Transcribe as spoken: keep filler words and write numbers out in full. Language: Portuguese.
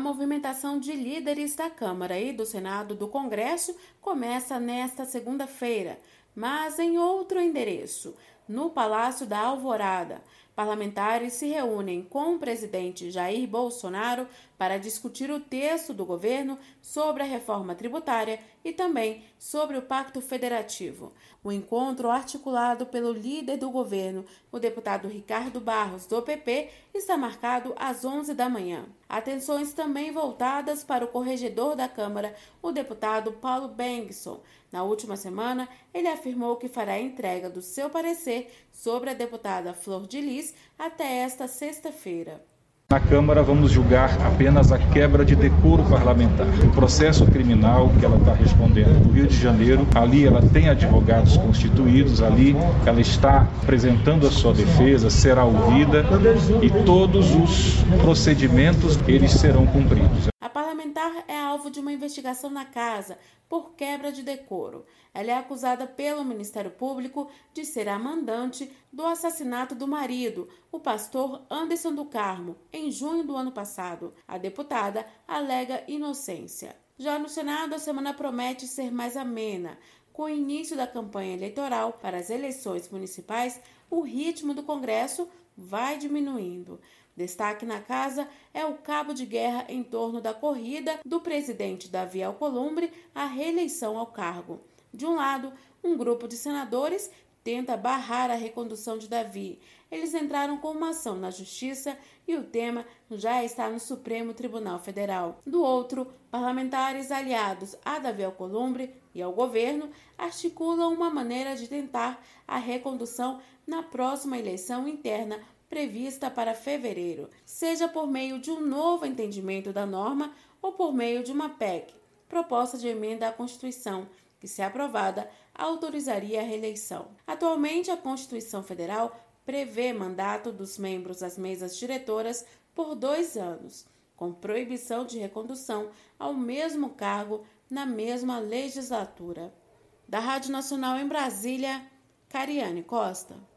A movimentação de líderes da Câmara e do Senado do Congresso começa nesta segunda-feira, mas em outro endereço, no Palácio da Alvorada. Parlamentares se reúnem com o presidente Jair Bolsonaro para discutir o texto do governo sobre a reforma tributária e também sobre o Pacto Federativo. O encontro, articulado pelo líder do governo, o deputado Ricardo Barros, do P P, está marcado às onze da manhã. Atenções também voltadas para o corregedor da Câmara, o deputado Paulo Bengson. Na última semana, ele afirmou que fará a entrega do seu parecer sobre a deputada Flor de Lis até esta sexta-feira. Na Câmara vamos julgar apenas a quebra de decoro parlamentar. O processo criminal que ela está respondendo no Rio de Janeiro, ali ela tem advogados constituídos, ali ela está apresentando a sua defesa, será ouvida e todos os procedimentos eles serão cumpridos. A parlamentar é alvo de uma investigação na casa por quebra de decoro. Ela é acusada pelo Ministério Público de ser a mandante do assassinato do marido, o pastor Anderson do Carmo, em junho do ano passado. A deputada alega inocência. Já no Senado, a semana promete ser mais amena. Com o início da campanha eleitoral para as eleições municipais, o ritmo do Congresso vai diminuindo. Destaque na casa é o cabo de guerra em torno da corrida do presidente Davi Alcolumbre à reeleição ao cargo. De um lado, um grupo de senadores tenta barrar a recondução de Davi. Eles entraram com uma ação na Justiça e o tema já está no Supremo Tribunal Federal. Do outro, parlamentares aliados a Davi Alcolumbre e ao governo articulam uma maneira de tentar a recondução na próxima eleição interna prevista para fevereiro, seja por meio de um novo entendimento da norma ou por meio de uma P E C, proposta de emenda à Constituição, que, se aprovada, autorizaria a reeleição. Atualmente, a Constituição Federal prevê mandato dos membros das mesas diretoras por dois anos, com proibição de recondução ao mesmo cargo na mesma legislatura. Da Rádio Nacional em Brasília, Cariane Costa.